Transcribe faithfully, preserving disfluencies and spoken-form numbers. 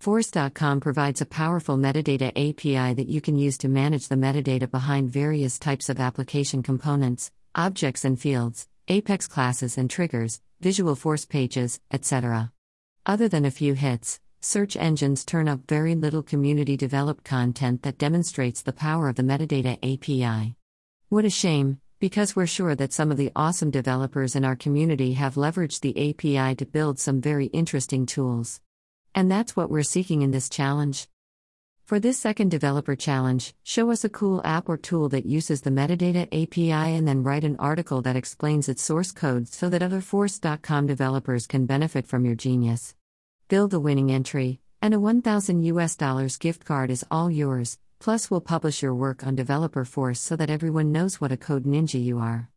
Force dot com provides a powerful metadata A P I that you can use to manage the metadata behind various types of application components, objects and fields, Apex classes and triggers, visual force pages, et cetera. Other than a few hits, search engines turn up very little community-developed content that demonstrates the power of the metadata A P I. What a shame, because we're sure that some of the awesome developers in our community have leveraged the A P I to build some very interesting tools. And that's what we're seeking in this challenge. For this second developer challenge, show us a cool app or tool that uses the metadata A P I and then write an article that explains its source code so that other Force dot com developers can benefit from your genius. Build the winning entry, and a one thousand U S dollars gift card is all yours, plus we'll publish your work on Developer Force so that everyone knows what a code ninja you are.